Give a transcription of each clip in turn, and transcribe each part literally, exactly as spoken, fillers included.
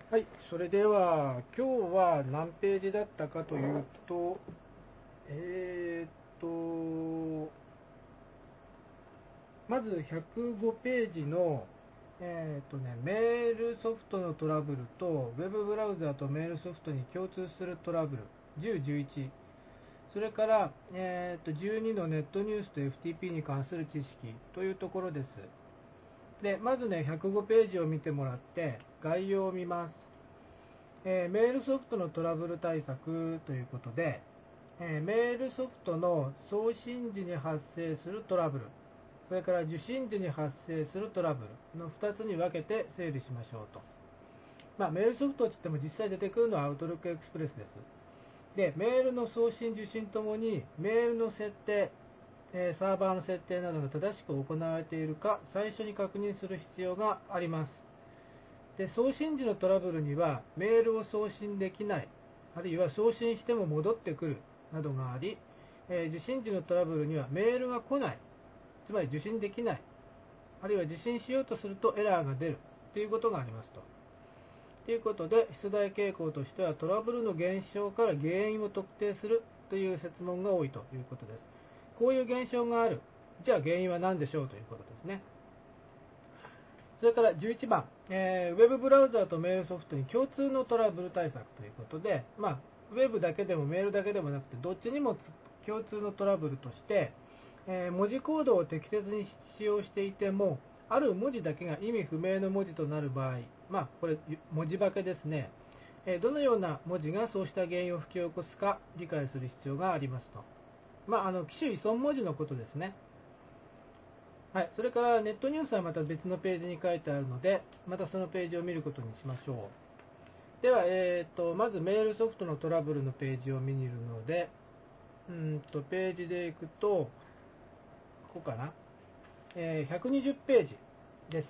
はい、それでは今日は何ページだったかというと、えーっと、まずひゃくごページの、えーっとね、メールソフトのトラブルと、ウェブブラウザとメールソフトに共通するトラブル、じゅう、じゅういち、それから、えーっとじゅうにのネットニュースと エフティーピー に関する知識というところです。で、まずね、ひゃくごページを見てもらって、概要を見ます。えーメールソフトのトラブル対策ということで、えーメールソフトの送信時に発生するトラブル、それから受信時に発生するトラブルのふたつに分けて整理しましょうと。まあ、メールソフトといっても実際出てくるのは Outlook Express です。で、メールの送信受信ともにメールの設定、えーサーバーの設定などが正しく行われているか最初に確認する必要があります。で、送信時のトラブルには、メールを送信できない、あるいは送信しても戻ってくるなどがあり、えー受信時のトラブルには、メールが来ない、つまり受信できない、あるいは受信しようとするとエラーが出るということがありますと。ということで、出題傾向としては、トラブルの現象から原因を特定するという設問が多いということです。こういう現象がある。じゃあ原因は何でしょうということですね。それからじゅういちばん、えー、ウェブブラウザーとメールソフトに共通のトラブル対策ということで、まあ、ウェブだけでもメールだけでもなくて、どっちにも共通のトラブルとして、えー文字コードを適切に使用していても、ある文字だけが意味不明の文字となる場合、まあ、これ、文字化けですね。えーどのような文字がそうした原因を引き起こすか理解する必要がありますと。まあ、あの、機種依存文字のことですね。はい、それからネットニュースはまた別のページに書いてあるので、またそのページを見ることにしましょう。では、えーと、まずメールソフトのトラブルのページを見にいるので、うんとページでいくと、ここかな、えーひゃくにじゅうページです。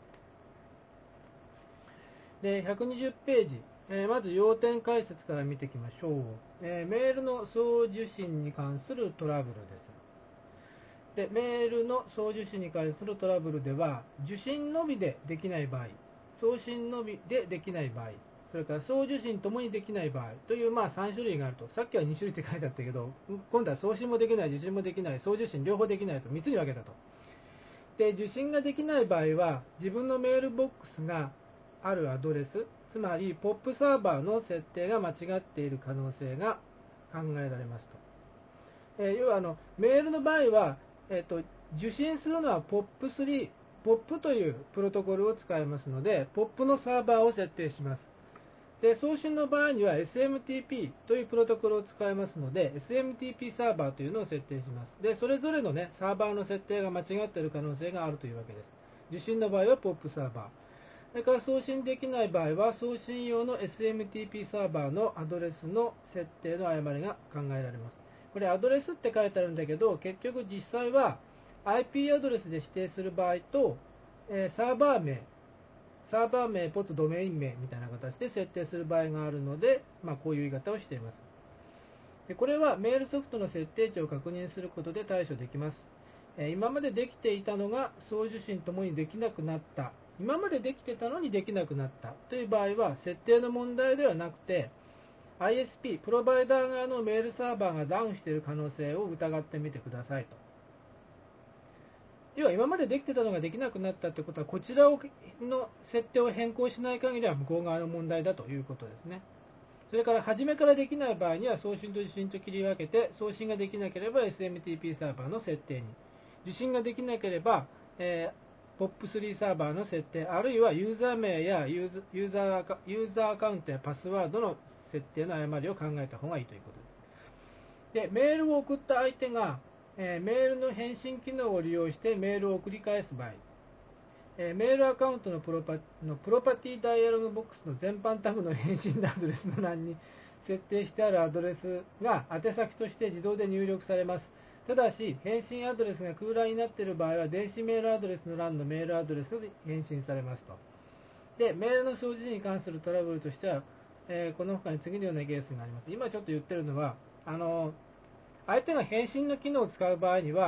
で、ひゃくにじゅうページ、えーまず要点解説から見ていきましょう。えーメールの送受信に関するトラブルです。で、メールの送受信に関するトラブルでは、受信のみでできない場合、送信のみでできない場合、それから送受信ともにできない場合という、まあ、さん種類があると。さっきはに種類って書いてあったけど、今度は送信もできない、受信もできない、送受信両方できないとみっつに分けたと。で、受信ができない場合は、自分のメールボックスがあるアドレス、つまり ポップ サーバーの設定が間違っている可能性が考えられますと。えー要はあのメールの場合は、えーと、受信するのは ポップスリー、ポップ というプロトコルを使いますので、ポップ のサーバーを設定します。で、送信の場合には エスエムティーピー というプロトコルを使いますので、エスエムティーピー サーバーというのを設定します。で、それぞれのね、サーバーの設定が間違っている可能性があるというわけです。受信の場合は ポップ サーバー。それから送信できない場合は、送信用の エスエムティーピー サーバーのアドレスの設定の誤りが考えられます。これアドレスって書いてあるんだけど、結局実際は アイピー アドレスで指定する場合と、えーサーバー名、サーバー名、ポツドメイン名みたいな形で設定する場合があるので、まあ、こういう言い方をしています。でこれはメールソフトの設定値を確認することで対処できます。えー今までできていたのが送受信ともにできなくなった。今までできてたのにできなくなったという場合は、設定の問題ではなくて、アイエスピー、プロバイダー側のメールサーバーがダウンしている可能性を疑ってみてくださいと。要は今までできてたのができなくなったということは、こちらをの設定を変更しない限りは向こう側の問題だということですね。それから初めからできない場合には送信と受信と切り分けて、送信ができなければ エスエムティーピー サーバーの設定に、受信ができなければ、えー、ポップスリー サーバーの設定、あるいはユーザー名やユーユーザーアカユーザーアカウントやパスワードの設定の誤りを考えた方がいいということです。で、メールを送った相手が、えーメールの返信機能を利用してメールを送り返す場合、えーメールアカウントのプロパのプロパティダイアログボックスの全般タブの返信アドレスの欄に設定してあるアドレスが宛先として自動で入力されます。ただし、返信アドレスが空欄になっている場合は、電子メールアドレスの欄のメールアドレスで返信されますと。で、メールの表示に関するトラブルとしては、えーこの他に次のようなケースがあります。今ちょっと言ってるのは、あの相手が返信の機能を使う場合には、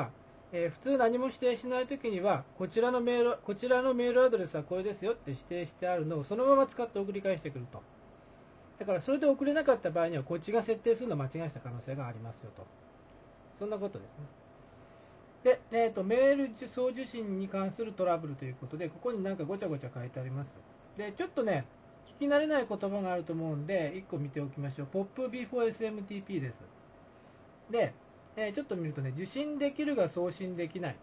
えー普通何も指定しないときには、こちらのメール、こちらのメールアドレスはこれですよって指定してあるのをそのまま使って送り返してくると。だからそれで送れなかった場合には、こっちが設定するのを間違えた可能性がありますよと。そんなことですね。で、えーと、メール送受信に関するトラブルということで、ここになんかごちゃごちゃ書いてあります。で、ちょっとね、聞き慣れない言葉があると思うんで、いっこ見ておきましょう。ポップ ビフォーエスエムティーピー です。で、えーちょっと見るとね、受信できるが送信できない。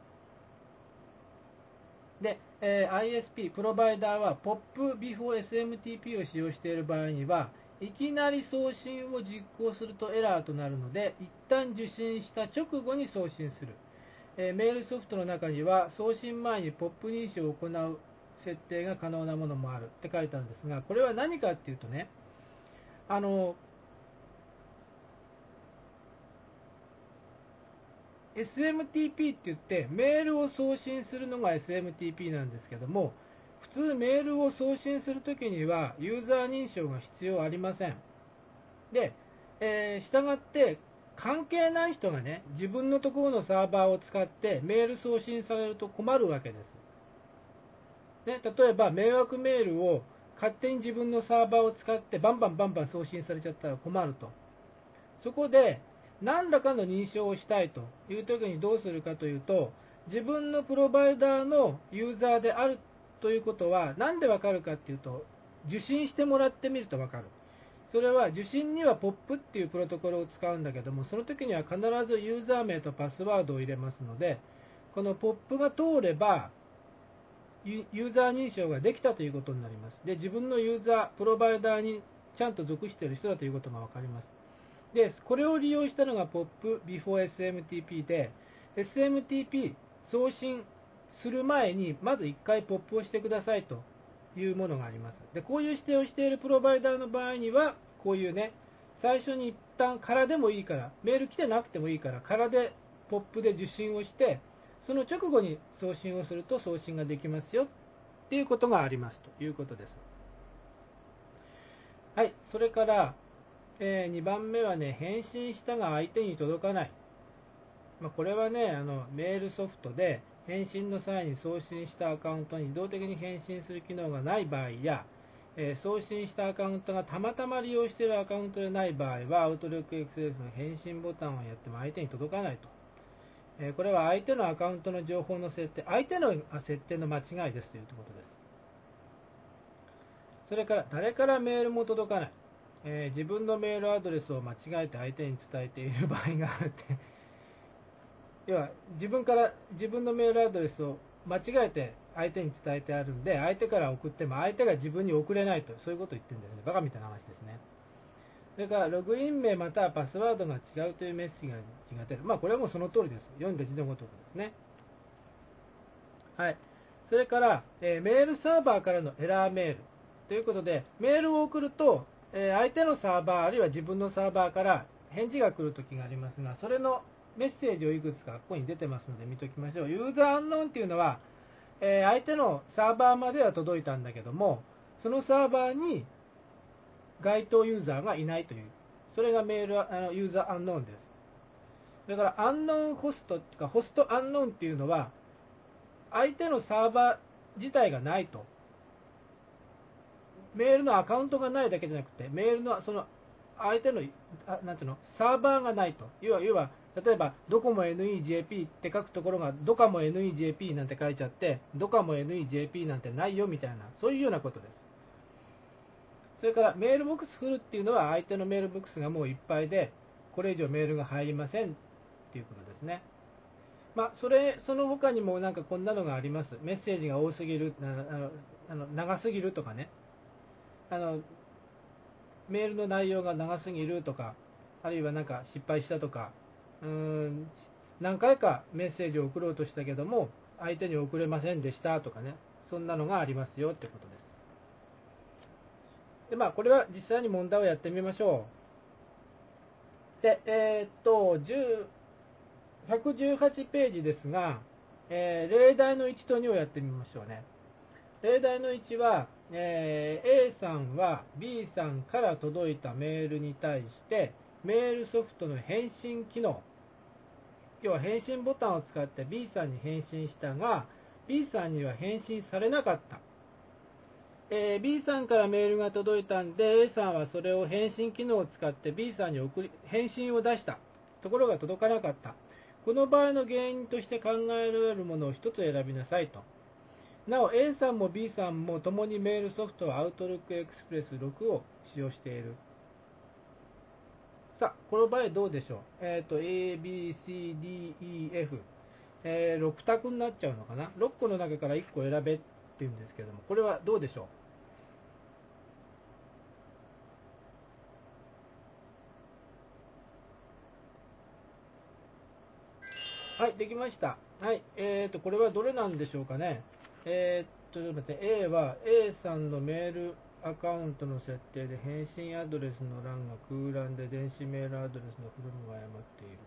で、えー アイエスピー、プロバイダーは ポップ ビフォーエスエムティーピー を使用している場合には、いきなり送信を実行するとエラーとなるので、一旦受信した直後に送信する。えーメールソフトの中には、送信前に ポップ 認証を行う設定が可能なものもあるって書いてあるんですが、これは何かっていうとね、あの、エスエムティーピー って言って、メールを送信するのが エスエムティーピー なんですけども、普通メールを送信するときには、ユーザー認証が必要ありません。で、えー、従って、関係ない人がね、自分のところのサーバーを使ってメール送信されると困るわけです。ね、例えば、迷惑メールを勝手に自分のサーバーを使ってバンバンバンバン送信されちゃったら困ると。そこで、何らかの認証をしたいという時にどうするかというと、自分のプロバイダーのユーザーであるということは、何でわかるかっていうと、受信してもらってみるとわかる。それは受信には ポップ っていうプロトコルを使うんだけども、その時には必ずユーザー名とパスワードを入れますので、この ポップ が通れば、ユーザー認証ができたということになります。で、自分のユーザー、プロバイダーにちゃんと属している人だということがわかります。で、これを利用したのが ポップ ビフォーエスエムティーピー で、エスエムティーピー 送信する前に、まずいっかい ポップ をしてくださいというものがあります。で、こういう指定をしているプロバイダーの場合には、こういうね、最初に一旦空でもいいから、メール来てなくてもいいから、空で ポップ で受信をして、その直後に送信をすると送信ができますよっていうことがありますということです。はい、それから、えーにばんめはね、返信したが相手に届かない。まあ、これはね、あのメールソフトで返信の際に送信したアカウントに自動的に返信する機能がない場合や、えー送信したアカウントがたまたま利用しているアカウントでない場合は、Outlook エクセスの返信ボタンをやっても相手に届かないと。えーこれは相手のアカウントの情報の設定、相手の設定の間違いですということです。それから、誰からメールも届かない。えー自分のメールアドレスを間違えて相手に伝えている場合があるって要は自分から自分のメールアドレスを間違えて相手に伝えてあるんで、相手から送っても相手が自分に送れないと、そういうことを言ってるんですね。バカみたいな話ですね。それから、ログイン名またはパスワードが違うというメッセージが出る。まあ、これはもうその通りです。読んで字のごとくですね。はい。それから、えーメールサーバーからのエラーメールということで、メールを送ると、えー相手のサーバーあるいは自分のサーバーから返事が来るときがありますが、それのメッセージをいくつかここに出てますので見ておきましょう。ユーザーアンノーンっていうのは、えー相手のサーバーまでは届いたんだけども、そのサーバーに該当ユーザーがいないという、それがメールあのユーザーアンノーンです。だから、アンノーンホストっていうか、ホストアンノーンっていうのは、相手のサーバー自体がないと。メールのアカウントがないだけじゃなくて、メールのその相手の、あなんていうの、サーバーがないと。要は、要は例えば、ドコモ エヌイージェーピー って書くところが、ドカモ エヌイージェーピー なんて書いちゃって、ドカモ エヌイージェーピー なんてないよみたいな、そういうようなことです。それから、メールボックスフルっていうのは、相手のメールボックスがもういっぱいで、これ以上メールが入りませんっていうことですね。まあ、それ、その他にもなんかこんなのがあります。メッセージが多すぎる、あのあの長すぎるとかね。あのメールの内容が長すぎるとか、あるいはなんか失敗したとか、うーん何回かメッセージを送ろうとしたけども、相手に送れませんでしたとかね、そんなのがありますよってことです。で、まあ、これは実際に問題をやってみましょう。で、えーっと、ひゃくじゅうはちページですが、えー例題のいちとにをやってみましょうね。例題のいちは、えー A さんは B さんから届いたメールに対して、メールソフトの返信機能、 要は返信ボタンを使って B さんに返信したが、B さんには返信されなかった。えー、B さんからメールが届いたんで、A さんはそれを返信機能を使って B さんに送り返信を出した。ところが届かなかった。この場合の原因として考えられるものを一つ選びなさいと。なお、A さんも B さんも共にメールソフトは Outlook Express ろくを使用している。さあ、この場合どうでしょう。えっ、ー、と、A、B、C、D、E、F、えー、ろく択になっちゃうのかな。ろっこの中からいっこ選べっていうんですけども、これはどうでしょう。はい、できました。はい、えっ、ー、と、これはどれなんでしょうかね。えっ、ー、と、ちょっと待って、A は A さんのメールアカウントの設定で返信アドレスの欄が空欄で電子メールアドレスのフルムが誤っている。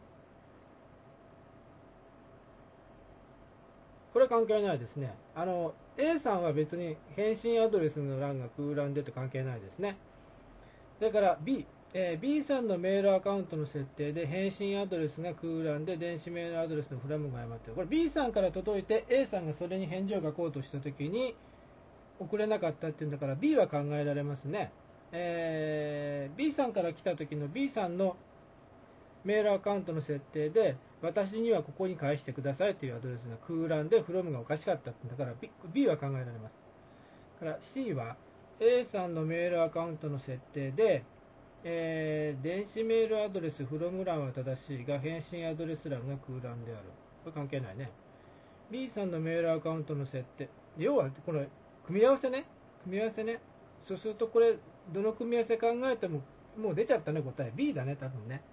これは関係ないですね。あの、A さんは別に返信アドレスの欄が空欄でと関係ないですね。だから B、えー B さんのメールアカウントの設定で返信アドレスが空欄で電子メールアドレスのフラムが誤っている。これ B さんから届いて A さんがそれに返事を書こうとしたときに送れなかったっていうんだから B は考えられますね。えー B さんから来たときの B さんのメールアカウントの設定で、私にはここに返してくださいというアドレスが空欄で、フロムがおかしかったってだから B, B は考えられます。から C は A さんのメールアカウントの設定で、えー電子メールアドレス、フロム欄は正しいが、返信アドレス欄が空欄である。これ関係ないね。B さんのメールアカウントの設定。要は、この組み合わせね。組み合わせね。そうすると、これ、どの組み合わせ考えても、もう出ちゃったね、答え。B だね、多分ね。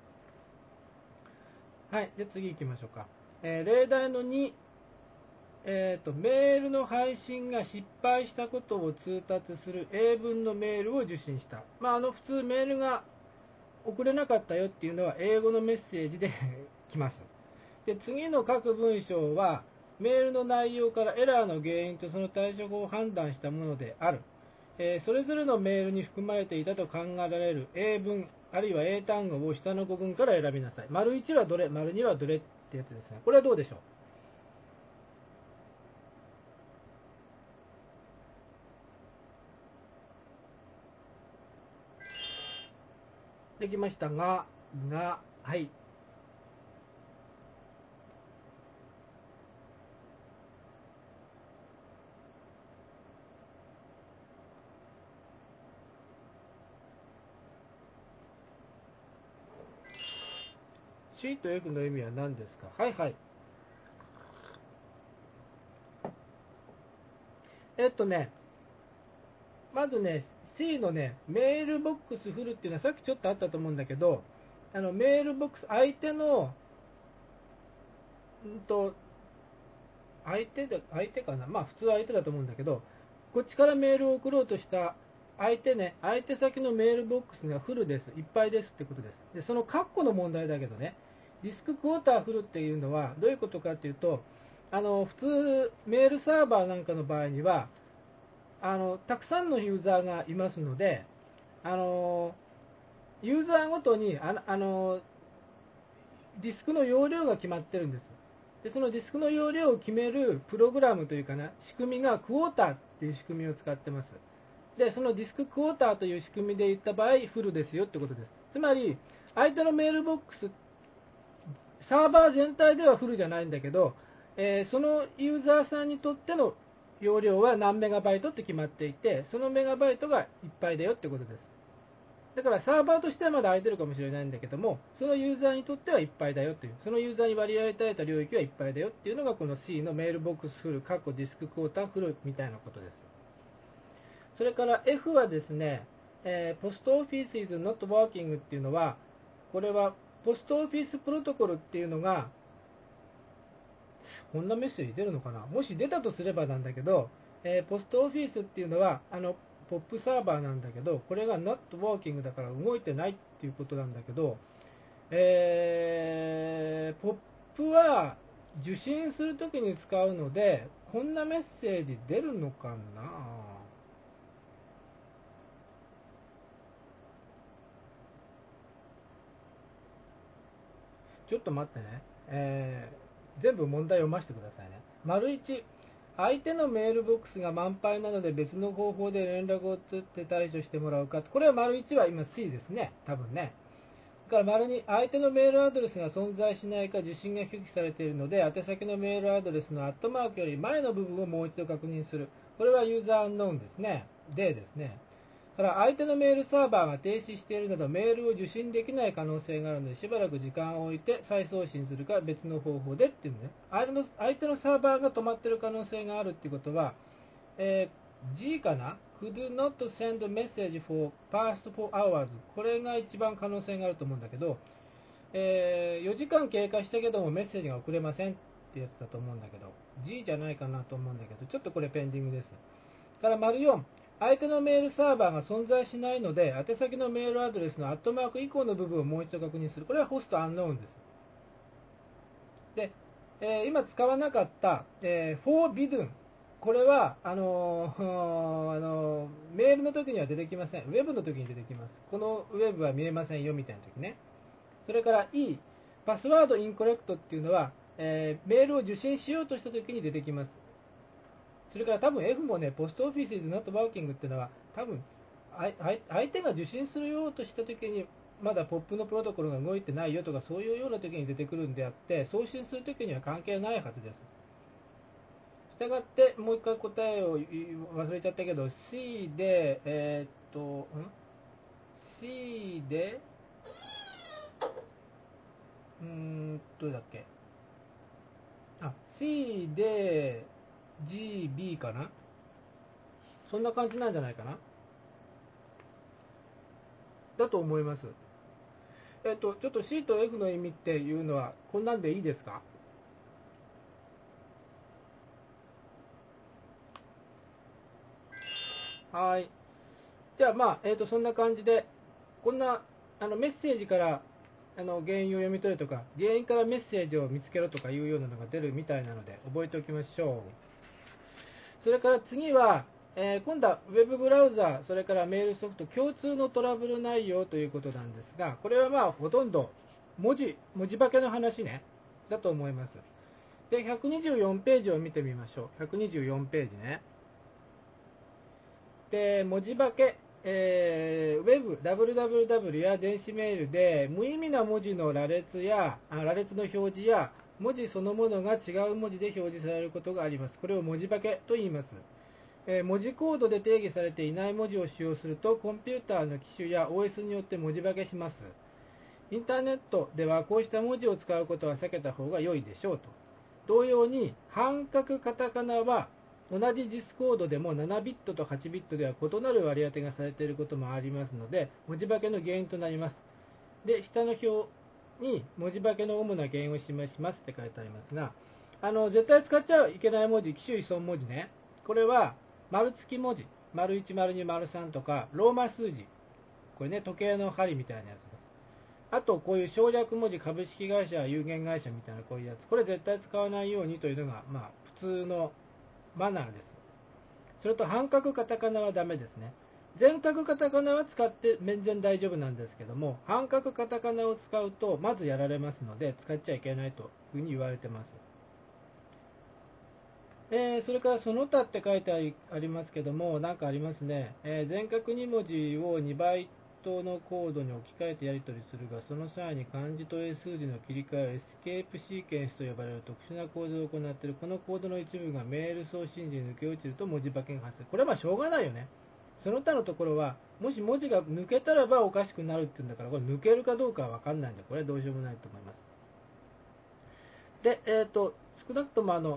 はい、じゃあ次行きましょうか。えー例題のに、えーと、メールの配信が失敗したことを通達する英文のメールを受信した。まあ、あの普通メールが送れなかったよっていうのは英語のメッセージで来ます。で、次の各文章はメールの内容からエラーの原因とその対処法を判断したものである。えーそれぞれのメールに含まれていたと考えられる英文、あるいは英単語を下の語文から選びなさい。丸いちはどれ、丸にはどれってやつですね。これはどうでしょう。できましたが、が、はい。C と F の意味は何ですか。はいはい。えっとね、まずね、C のね、メールボックスフルっていうのはさっきちょっとあったと思うんだけど、あのメールボックス、相手の、うんと、相手で、相手かな、まあ普通相手だと思うんだけど、こっちからメールを送ろうとした相手ね、相手先のメールボックスがフルです、いっぱいですってことです。で、その括弧の問題だけどね、ディスククォーターフルっていうのはどういうことかっていうと、あの普通メールサーバーなんかの場合には、あのたくさんのユーザーがいますので、あのユーザーごとにああのディスクの容量が決まってるんです。で、そのディスクの容量を決めるプログラムというかな、仕組みがクォーターっていう仕組みを使ってます。で、そのディスククォーターという仕組みで言った場合、フルですよってことです。つまり、相手のメールボックス、サーバー全体ではフルじゃないんだけど、えーそのユーザーさんにとっての容量は何メガバイトって決まっていて、そのメガバイトがいっぱいだよってことです。だからサーバーとしてはまだ空いてるかもしれないんだけども、そのユーザーにとってはいっぱいだよっていう、そのユーザーに割り当てられた領域はいっぱいだよっていうのがこの C のメールボックスフル、ディスククォーターフルみたいなことです。それから F はですね、えー、ポストオフィス is not working っていうのは、これはポストオフィスプロトコルっていうのが、こんなメッセージ出るのかな、もし出たとすればなんだけど、えーポストオフィスっていうのは、あの、ポップサーバーなんだけど、これが not working だから動いてないっていうことなんだけど、えー、ポップは受信するときに使うので、こんなメッセージ出るのかな。 ちょっと待ってね。えー、全部問題を読ませてくださいね。丸いち、相手のメールボックスが満杯なので別の方法で連絡を取って対処してもらうか。これは丸いちは今 C ですね。多分ね。だから丸に、相手のメールアドレスが存在しないか受信が拒否されているので、宛先のメールアドレスのアットマークより前の部分をもう一度確認する。これはユーザーアンノーンですね。でですね。だから相手のメールサーバーが停止しているなどメールを受信できない可能性があるので、しばらく時間を置いて再送信するか別の方法でっていうね。相手の相手のサーバーが止まっている可能性があるっていうことは、えー、G かな ?could not send message for past four hours。これが一番可能性があると思うんだけど、えー、よじかん経過したけどもメッセージが送れませんってやつだと思うんだけど、G じゃないかなと思うんだけど、ちょっとこれペンディングです。から丸よん、相手のメールサーバーが存在しないので、宛先のメールアドレスのアットマーク以降の部分をもう一度確認する。これはホストアンノーンです。で、えー、今使わなかった、えー、forbidden。これはあのー、あのー、メールの時には出てきません。ウェブの時に出てきます。このウェブは見えませんよみたいな時ね。それから E、パスワードインコレクトっていうのは、えー、メールを受信しようとした時に出てきます。それから多分 F もね、ポストオフィス is not working っていうのは、多分相手が受信するようとしたときに、まだポップのプロトコルが動いてないよとか、そういうようなときに出てくるんであって、送信するときには関係ないはずです。したがって、もう一回答えを忘れちゃったけど、C で、えー、っと、ん ?C で、うーん、どれだっけあ、C で ジービー かな、そんな感じなんじゃないかなだと思います。えっと、ちょっと C と F の意味っていうのは、こんなんでいいですか？はい。じゃあ、まあ、えっと、そんな感じで、こんなあのメッセージからあの原因を読み取るとか、原因からメッセージを見つけろとかいうようなのが出るみたいなので、覚えておきましょう。それから次は、えー今度はウェブブラウザー、それからメールソフト共通のトラブル内容ということなんですが、これはまあほとんど文字、文字化けの話ね、だと思います。で、ひゃくにじゅうよんページを見てみましょう。ひゃくにじゅうよんページね。で、文字化け、えー、ウェブ、ダブリューダブリューダブリュー や電子メールで無意味な文字の羅列や、あ羅列の表示や、文字そのものが違う文字で表示されることがあります。これを文字化けと言います。えー文字コードで定義されていない文字を使用すると、コンピューターの機種や オーエス によって文字化けします。インターネットではこうした文字を使うことは避けた方が良いでしょうと。同様に、半角カタカナは同じディスコードでもななビットとはちビットでは異なる割り当てがされていることもありますので、文字化けの原因となります。で、下の表に文字化けの主な原因を示しますって書いてありますが、あの絶対使っちゃいけない文字、機種依存文字ね。これは丸付き文字、丸いち、丸に、丸さんとか、ローマ数字、これね、時計の針みたいなやつです。あと、こういう省略文字、株式会社、有限会社みたいなこういうやつ、これ絶対使わないようにというのが、まあ、普通のマナーです。それと、半角カタカナはダメですね。全角カタカナは使って全然大丈夫なんですけども、半角カタカナを使うと、まずやられますので、使っちゃいけないというふうに言われてます。えーそれからその他って書いてありありますけども、なんかありますね。えー全角に文字をにバイトのコードに置き換えてやり取りするが、その際に漢字と英数字の切り替えをエスケープシーケンスと呼ばれる特殊な構造を行っている。このコードの一部がメール送信時に抜け落ちると文字化けが発生。これはまあしょうがないよね。その他のところは、もし文字が抜けたらばおかしくなるっていうんだから、これ抜けるかどうかはわかんないんで、これはどうしようもないと思います。で、えっ、と、少なくともあの、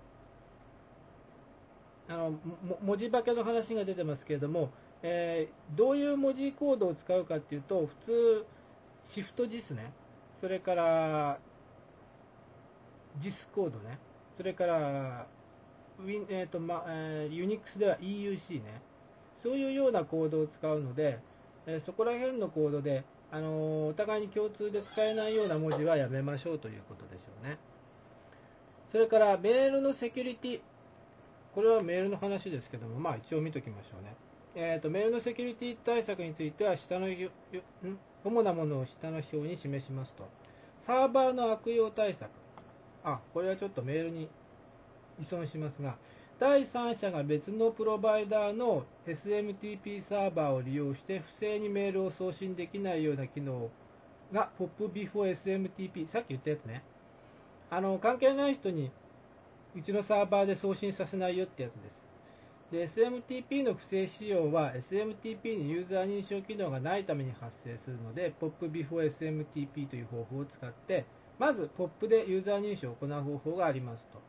あの文字化けの話が出てますけれども、えーどういう文字コードを使うかっていうと、普通、シフト ジス ね、それからジスコードね、それからウィン、えーとまえー、ユニックスでは イーユーシー ね、そういうようなコードを使うので、えーそこら辺のコードで、あのーお互いに共通で使えないような文字はやめましょうということでしょうね。それからメールのセキュリティ、これはメールの話ですけども、まあ一応見ときましょうね。えーと、メールのセキュリティ対策については、下の主なものを下の表に示しますと。 サーバーの悪用対策。あ、これはちょっとメールに依存しますが、第三者が別のプロバイダーの エスエムティーピー サーバーを利用して不正にメールを送信できないような機能が ポップビフォーエスエムティーピー、さっき言ったやつね。あの、関係ない人にうちのサーバーで送信させないよってやつです。で、エスエムティーピー の不正使用は エスエムティーピー にユーザー認証機能がないために発生するので、ポップビフォーエスエムティーピー という方法を使って、まず ポップ でユーザー認証を行う方法がありますと。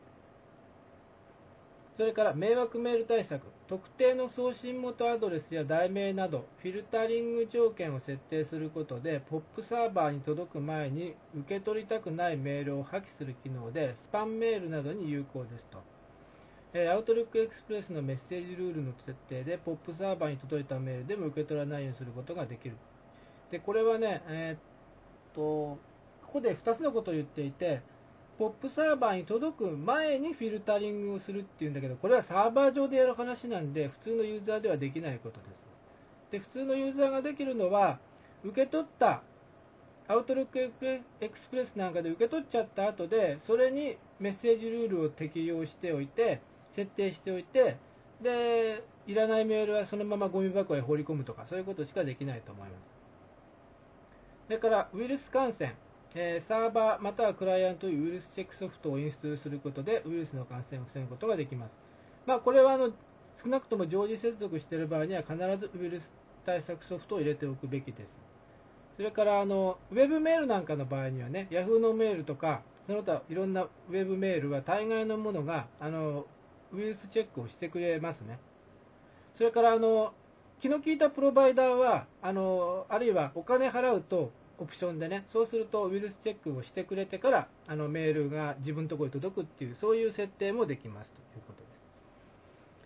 それから迷惑メール対策。特定の送信元アドレスや題名など、フィルタリング条件を設定することで、ポップ サーバーに届く前に受け取りたくないメールを破棄する機能で、スパムメールなどに有効ですと。Outlook Express のメッセージルールの設定で、ポップ サーバーに届いたメールでも受け取らないようにすることができる。で、これはね、えー、っと、ここでふたつのことを言っていて、ポップ サーバーに届く前にフィルタリングをするっていうんだけど、これはサーバー上でやる話なんで、普通のユーザーではできないことです。で、普通のユーザーができるのは、受け取った、Outlook Express なんかで受け取っちゃった後で、それにメッセージルールを適用しておいて、設定しておいて、で、いらないメールはそのままゴミ箱へ放り込むとか、そういうことしかできないと思います。それから、ウイルス感染。えー、サーバーまたはクライアントにウイルスチェックソフトをインストールすることでウイルスの感染を防ぐことができます。まあ、これはあの少なくとも常時接続している場合には必ずウイルス対策ソフトを入れておくべきです。それからあのウェブメールなんかの場合にはね、Yahoo のメールとかその他いろんなウェブメールは大概のものがあのウイルスチェックをしてくれますね。それからあの気の利いたプロバイダーはあのあるいはお金払うとオプションでね、そうするとウイルスチェックをしてくれてからあのメールが自分のところに届くっていう、そういう設定もできますということです。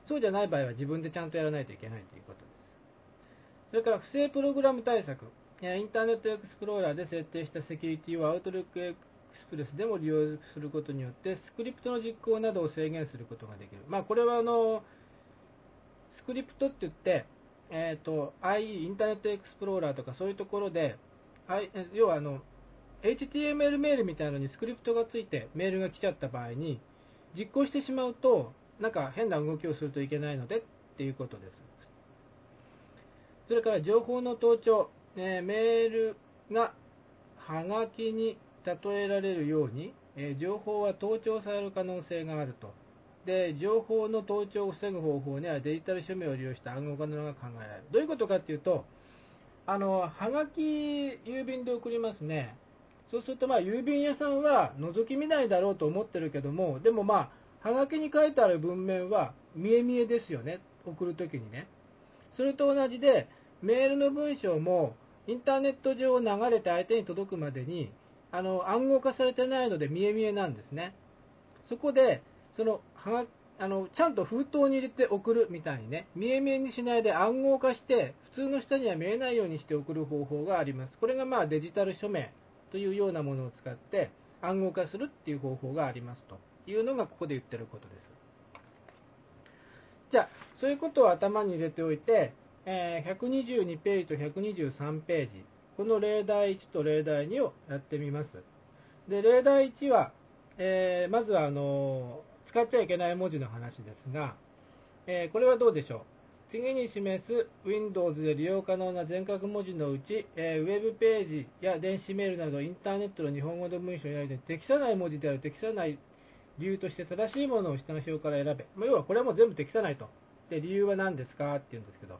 そうじゃない場合は自分でちゃんとやらないといけないということです。それから不正プログラム対策。インターネットエクスプローラーで設定したセキュリティを Outlook Express でも利用することによってスクリプトの実行などを制限することができる。まあこれはあのスクリプトって言って、えーと、アイイー インターネットエクスプローラーとかそういうところで、要はあの エイチティーエムエル メールみたいなのにスクリプトがついてメールが来ちゃった場合に実行してしまうとなんか変な動きをするといけないのでっていうことです。それから情報の盗聴、えー、メールがはがきに例えられるように、えー、情報は盗聴される可能性があると。で、情報の盗聴を防ぐ方法にはデジタル署名を利用した暗号化などが考えられる。どういうことかっていうと、あの、はがき郵便で送りますね。そうすると、まあ、郵便屋さんは覗き見ないだろうと思ってるけども、でもまあ、はがきに書いてある文面は見え見えですよね。送るときにね。それと同じで、メールの文章もインターネット上を流れて相手に届くまでに、あの、暗号化されてないので見え見えなんですね。そこで、その、はがあのちゃんと封筒に入れて送るみたいにね、見え見えにしないで暗号化して、普通の人には見えないようにして送る方法があります。これがまあデジタル署名というようなものを使って暗号化するっていう方法がありますというのがここで言ってることです。じゃあ、そういうことを頭に入れておいて、えー、ひゃくにじゅうにページとひゃくにじゅうさんページ、この例題いちと例題にをやってみます。で、例題いちは、えー、まずはあの使っちゃいけない文字の話ですが、えー、これはどうでしょう。次に示す Windows で利用可能な全角文字のうち、えー、ウェブページや電子メールなどインターネットの日本語の文章にある適さない文字である適さない理由として正しいものを下の表から選べ。まあ、要はこれはもう全部適さないと。で、理由は何ですかって言うんですけど。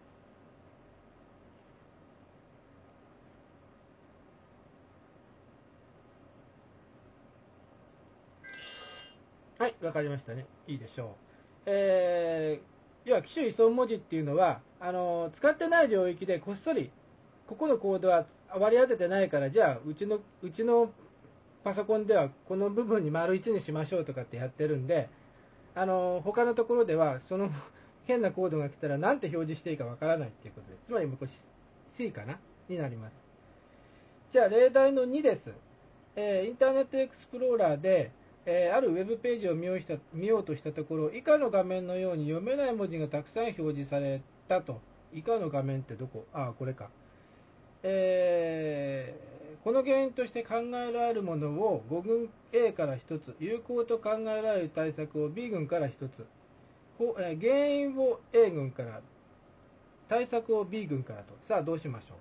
はい、わかりましたね。いいでしょう。えー、要は、機種依存文字っていうのは、あの、使ってない領域でこっそり、ここのコードは割り当ててないから、じゃあ、うちの、うちのパソコンではこの部分に丸いちにしましょうとかってやってるんで、あの、他のところでは、その変なコードが来たら何て表示していいかわからないっていうことです。つまり、これ C かなになります。じゃあ、例題のにです。えー、インターネットエクスプローラーで、えー、あるウェブページを見ようした見ようとしたところ、以下の画面のように読めない文字がたくさん表示されたと。以下の画面ってどこ？ああ、これか。えこの原因として考えられるものをご群 A からひとつ、有効と考えられる対策を B 群からひとつ、原因を A 群から、対策を B 群からと。さあ、どうしましょ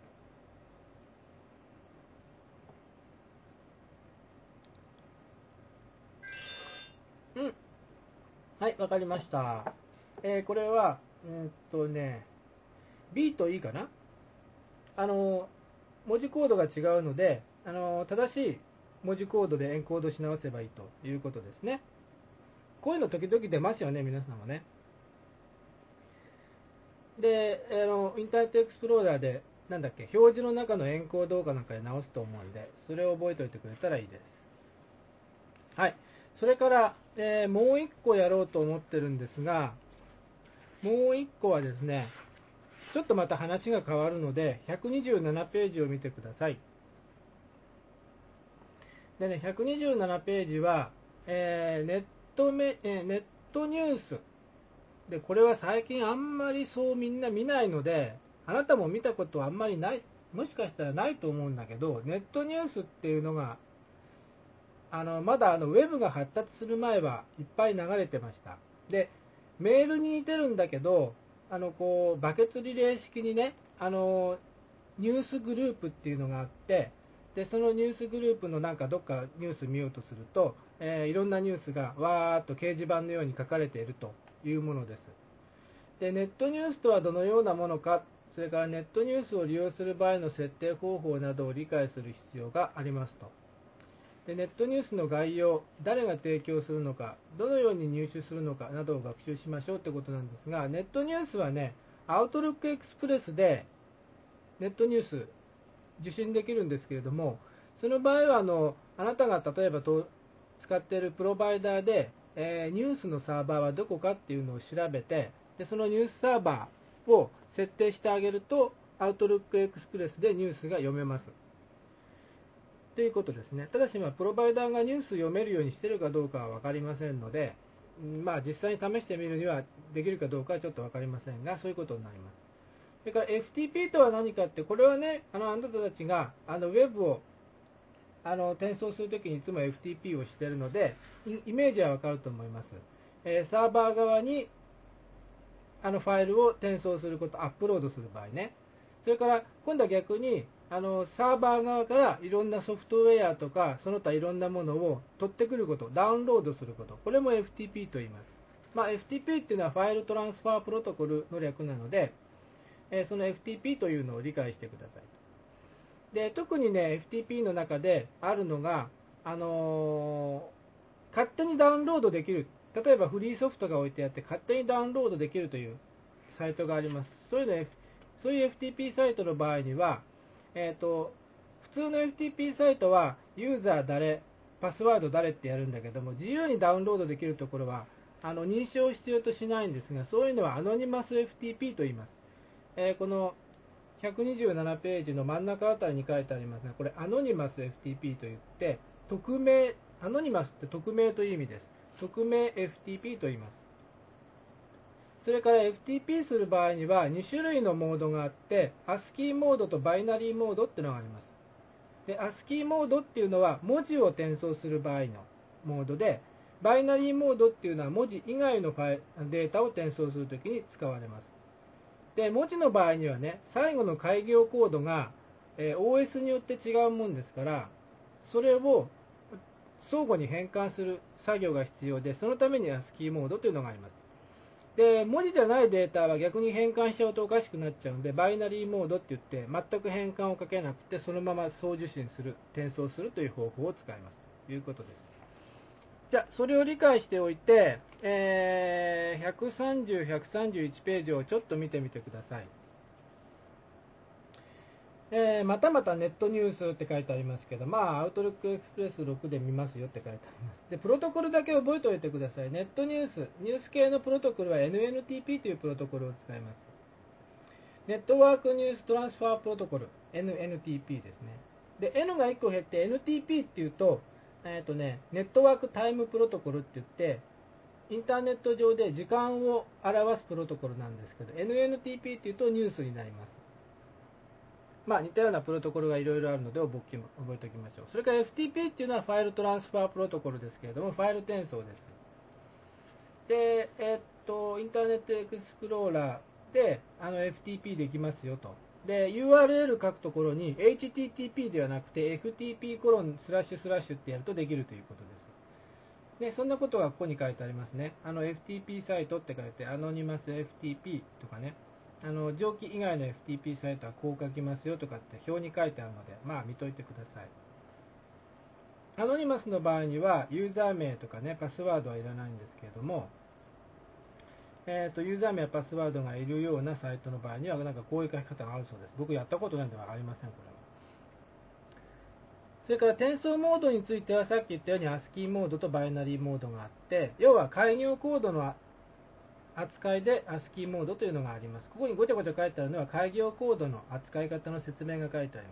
う。うん。はい、わかりました。えー、これは、えー、っとね、B と E かな。あの、文字コードが違うので、あの、正しい文字コードでエンコードし直せばいいということですね。こういうの時々出ますよね、皆さんはね。で、あの、インターネットエクスプローラーで、なんだっけ、表示の中のエンコードかなんかで直すと思うので、それを覚えておいてくれたらいいです。はい。それから、えー、もう一個やろうと思ってるんですが、もう一個はですね、ちょっとまた話が変わるので、ひゃくにじゅうななページを見てください。でね、ひゃくにじゅうななページは、えー、ネットメ、えー、ネットニュース。で、これは最近あんまりそうみんな見ないので、あなたも見たことはあんまりない、もしかしたらないと思うんだけど、ネットニュースっていうのが、あのまだあのウェブが発達する前はいっぱい流れてました。で、メールに似てるんだけど、あのこうバケツリレー式にね、あのニュースグループっていうのがあって、でそのニュースグループのなんかどっかニュース見ようとすると、えーいろんなニュースがわーっと掲示板のように書かれているというものです。で、ネットニュースとはどのようなものか、それからネットニュースを利用する場合の設定方法などを理解する必要がありますと。で、ネットニュースの概要、誰が提供するのか、どのように入手するのかなどを学習しましょうということなんですが、ネットニュースはね、アウトルックエクスプレスでネットニュース受信できるんですけれども、その場合はあのあなたが例えばと使っているプロバイダーで、えーニュースのサーバーはどこかっていうのを調べて、でそのニュースサーバーを設定してあげると、アウトルックエクスプレスでニュースが読めます。ということですね。ただし、まあ、プロバイダーがニュース読めるようにしているかどうかは分かりませんので、まあ、実際に試してみるにはできるかどうかはちょっと分かりませんが、そういうことになります。それから エフティーピー とは何かって、これはね、あのあなたたちがあのウェブをあの転送するときにいつも エフティーピー をしているので、イメージはわかると思います。えーサーバー側にあのファイルを転送すること、アップロードする場合ね。それから今度は逆にあのサーバー側からいろんなソフトウェアとかその他いろんなものを取ってくること、ダウンロードすること、これも エフティーピー と言います。まあ、エフティーピー っていうのはファイルトランスファープロトコルの略なので、えーその エフティーピー というのを理解してください。で、特にね、エフティーピー の中であるのが、あのー勝手にダウンロードできる。例えばフリーソフトが置いてあって勝手にダウンロードできるというサイトがあります。そういうの、F- そういう エフティーピー サイトの場合には、えーと、普通の エフティーピー サイトはユーザー誰、パスワード誰ってやるんだけども、自由にダウンロードできるところはあの認証を必要としないんですが、そういうのはアノニマス エフティーピー と言います。えーこのひゃくにじゅうななページの真ん中あたりに書いてありますが、これアノニマス エフティーピー といって、匿名、アノニマスって匿名という意味です。匿名 エフティーピー と言います。それから エフティーピー する場合にはに種類のモードがあって、アスキーモードとバイナリーモードっていうのがあります。で、アスキーモードっていうのは文字を転送する場合のモードで、バイナリーモードっていうのは文字以外のファイデータを転送するときに使われます。で、文字の場合にはね、最後の開業コードが、えー オーエス によって違うもんですから、それを相互に変換する作業が必要で、そのためにはスキーモードというのがあります。で、文字じゃないデータは逆に変換しちゃうとおかしくなっちゃうので、バイナリーモードって言って、全く変換をかけなくて、そのまま送受信する、転送するという方法を使いますということです。じゃあ、それを理解しておいて、えー、ひゃくさんじゅう、ひゃくさんじゅういちページをちょっと見てみてください。えーまたまたネットニュースって書いてありますけど、まあ、アウトルックエクスプレスろくで見ますよって書いてあります。で、プロトコルだけ覚えておいてください。ネットニュース、ニュース系のプロトコルは エヌエヌティーピー というプロトコルを使います。ネットワークニューストランスファープロトコル、エヌエヌティーピー ですね。で、N がいっこ減って エヌティーピー っていうと、えっとね、ネットワークタイムプロトコルって言って、インターネット上で時間を表すプロトコルなんですけど、エヌエヌティーピー っていうとニュースになります。 まあ、似たようなプロトコルがいろいろあるので覚えておきましょう。それから エフティーピー っていうのはファイルトランスファープロトコルですけれども、ファイル転送です。で、えーっと、インターネットエクスプローラーであの エフティーピー できますよと。で、ユーアールエル 書くところに エイチティーティーピー ではなくて エフティーピー コロンスラッシュスラッシュってやるとできるということです。で、そんなことがここに書いてありますね。あの エフティーピー サイトって書いて、アノニマス エフティーピー とかね。あの上記以外の エフティーピー サイトはこう書きますよとかって表に書いてあるので、まあ見といてください。アノニマスの場合にはユーザー名とかね、パスワードはいらないんですけれども、えーと、ユーザー名やパスワードがいるようなサイトの場合には、なんかこういう書き方があるそうです。僕やったことないんではありません、これは。それから転送モードについてはさっき言ったように アスキー モードとバイナリーモードがあって、要は開業コードの扱いで アスキー モードというのがあります。ここにごちゃごちゃ書いてあるのは開業コードの扱い方の説明が書いてあります。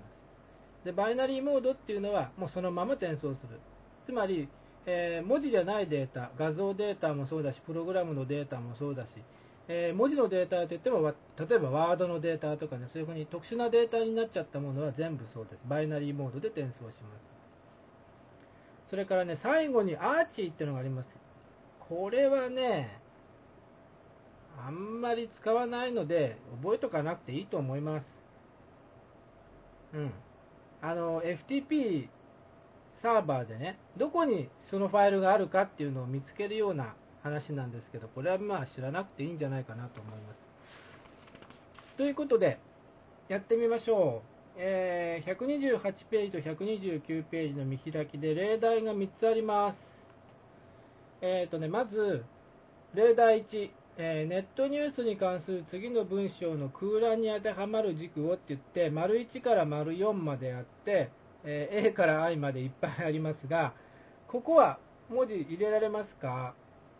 で、バイナリーモードっていうのはもうそのまま転送する。つまり、えー、文字じゃないデータ、画像データもそうだし、プログラムのデータもそうだし、えー、文字のデータといっても、例えばワードのデータとかね、そういうふうに特殊なデータになっちゃったものは全部そうです。バイナリーモードで転送します。それからね、最後にアーチっていうのがあります。これはね、あんまり使わないので、覚えとかなくていいと思います。うん。あの、エフティーピー サーバーでね、どこにそのファイルがあるかっていうのを見つけるような話なんですけど、これはまあ知らなくていいんじゃないかなと思います。ということで、やってみましょう。えー、ひゃくにじゅうはちページとひゃくにじゅうきゅうページの見開きで例題がみっつあります。えーとね、まず、例題いち、えーネットニュースに関する次の文章の空欄に当てはまる軸をって言って、丸いちから丸よんまであって、えー A から I までいっぱいありますが、ここは文字入れられますか？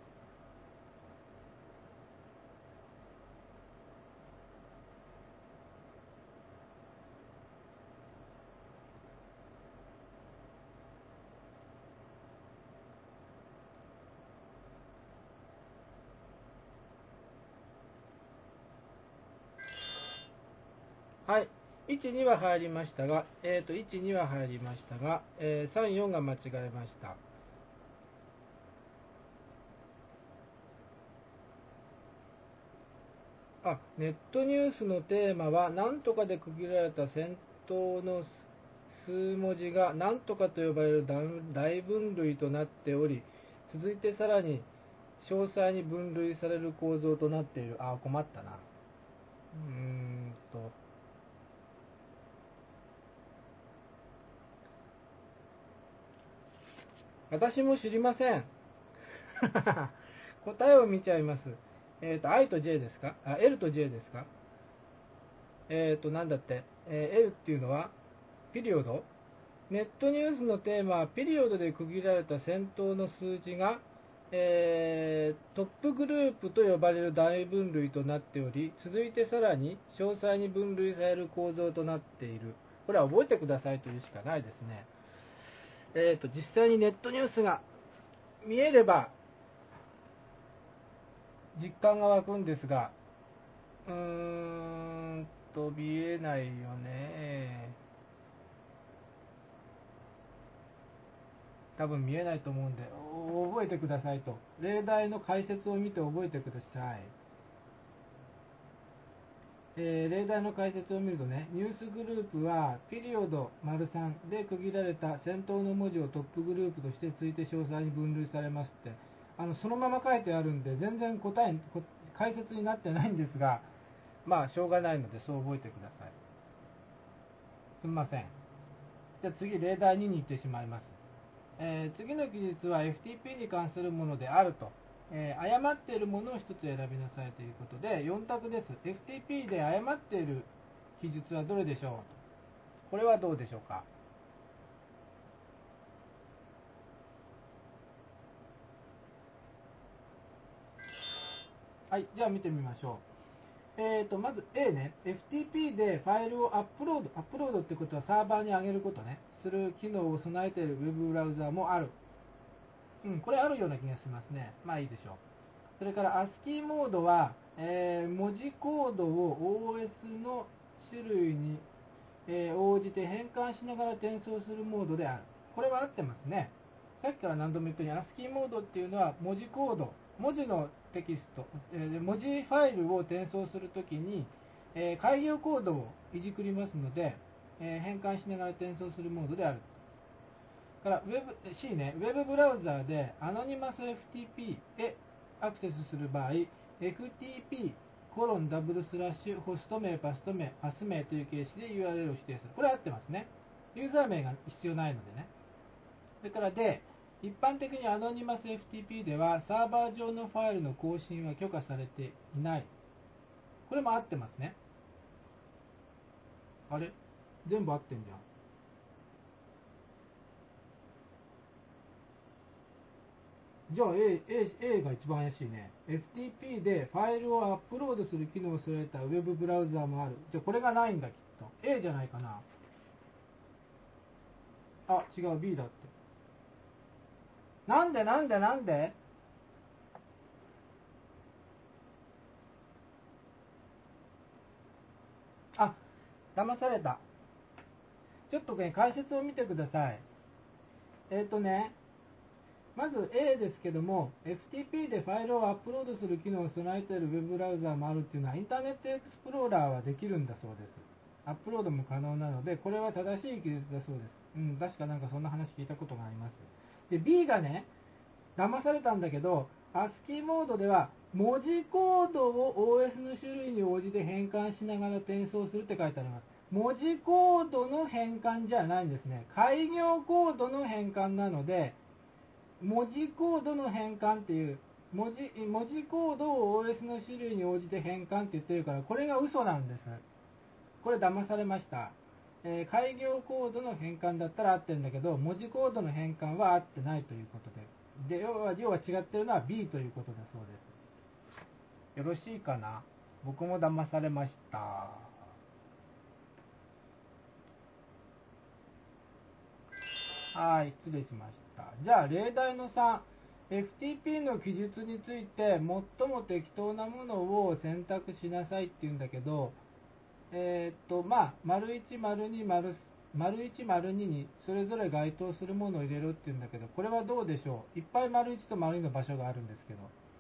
はい。いち、には入りましたが、えっ、と、いち、には入りましたが、えーさん、よんが間違えました。あ、ネットニュースのテーマは、何とかで区切られた先頭の数文字が何とかと呼ばれる大分類となっており、続いてさらに詳細に分類される構造となっている。あ、困ったな。うーんと、私も知りません。答えを見ちゃいます。えっ、と、I と J ですか？あ、L と J ですか？えっ、と、なんだって、えー L っていうのは、ピリオド。ネットニュースのテーマは、ピリオドで区切られた先頭の数字が、えートップグループと呼ばれる大分類となっており、続いてさらに詳細に分類される構造となっている。これは覚えてくださいというしかないですね。えーと、実際にネットニュースが見えれば実感が湧くんですが、うーんと、見えないよね。多分見えないと思うんで、覚えてくださいと。例題の解説を見て覚えてください。えー例題の解説を見るとね、ニュースグループは、ピリオド丸さんで区切られた先頭の文字をトップグループとしてついて詳細に分類されますって、あのそのまま書いてあるんで、全然答え、解説になってないんですが、まあ、しょうがないので、そう覚えてください。すみません。じゃあ次、例題にに行ってしまいます。えー次の記述は エフティーピー に関するものであると、えー誤っているものをひとつ選びなさいということで、よん択です。エフティーピー で誤っている記述はどれでしょう？これはどうでしょうか？はい、じゃあ見てみましょう。えーと、まず A ね、エフティーピー でファイルをアップロード、アップロードってことはサーバーに上げることね、する機能を備えているウェブブラウザーもある。うん、これあるような気がしますね。まあいいでしょう。それから アスキー モードは、えー文字コードを オーエス の種類にえー応じて変換しながら転送するモードである。これは合ってますね。さっきから何度も言ったように アスキー モードっていうのは文字コード、文字のテキスト、えー文字ファイルを転送するときに、えー開業コードをいじくりますので、えー変換しながら転送するモードである。から Web C ね、ウェブブラウザーでアノニマス エフティーピー へアクセスする場合、エフティーピー コロンダブルスラッシュホスト名、パスト名、パス名という形式で ユーアールエル を指定する。これ合ってますね。ユーザー名が必要ないのでね。それからで、一般的にアノニマス エフティーピー ではサーバー上のファイルの更新は許可されていない。これも合ってますね。あれ全部合ってんじゃん。じゃあ A, A, A が一番怪しいね。エフティーピー でファイルをアップロードする機能を添えたウェブブラウザーもある。じゃあこれがないんだきっと。A じゃないかな。あ、違う B だって。なんでなんでなんであ、騙された。ちょっとね、解説を見てください。えっ、ー、とね、まず A ですけども、エフティーピー でファイルをアップロードする機能を備えているウェブブラウザーもあるっていうのは、インターネットエクスプローラーはできるんだそうです。アップロードも可能なので、これは正しい技術だそうです。うん、確かなんかそんな話聞いたことがあります。で、B がね、騙されたんだけど、アスキー モードでは、文字コードを オーエス の種類に応じて変換しながら転送するって書いてあります。文字コードの変換じゃないんですね。開業コードの変換なので、文字コードの変換っていう、文字文字コードを オーエス の種類に応じて変換って言ってるから、これが嘘なんです。これ騙されました。えー開業コードの変換だったら合ってるんだけど、文字コードの変換は合ってないということで、で要は要は違ってるのは B ということだそうです。よろしいかな。僕も騙されました。はい、失礼しました。じゃあ、例題のさん、エフティーピー の記述について最も適当なものを選択しなさいって言うんだけど、えーっと、まあ、丸いち、丸に、丸、丸いち、丸ににそれぞれ該当するものを入れろって言うんだけど、これはどうでしょう。いっぱい丸いちと丸にの場所があるんですけど。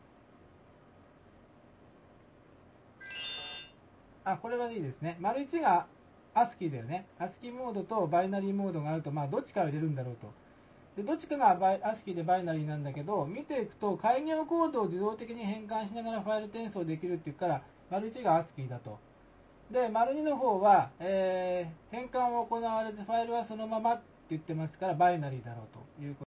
あ、これはいいですね。丸いちが アスキー だよね。アスキー モードとバイナリーモードがあると、まあ、どっちから入れるんだろうと。でどっちかがバイ アスキー でバイナリーなんだけど、見ていくと、開業コードを自動的に変換しながらファイル転送できるっていうから、丸いちが アスキー だと。で、丸にの方は、えー変換を行われず、ファイルはそのままって言ってますから、バイナリーだろうということ